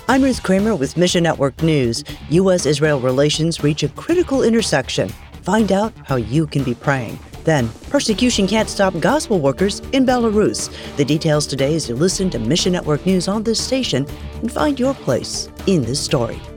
I'm Ruth Kramer with Mission Network News. U.S.-Israel relations reach a critical intersection. Find out how you can be praying. Then, persecution can't stop gospel workers in Belarus. The details today as you listen to Mission Network News on this station and find your place in this story.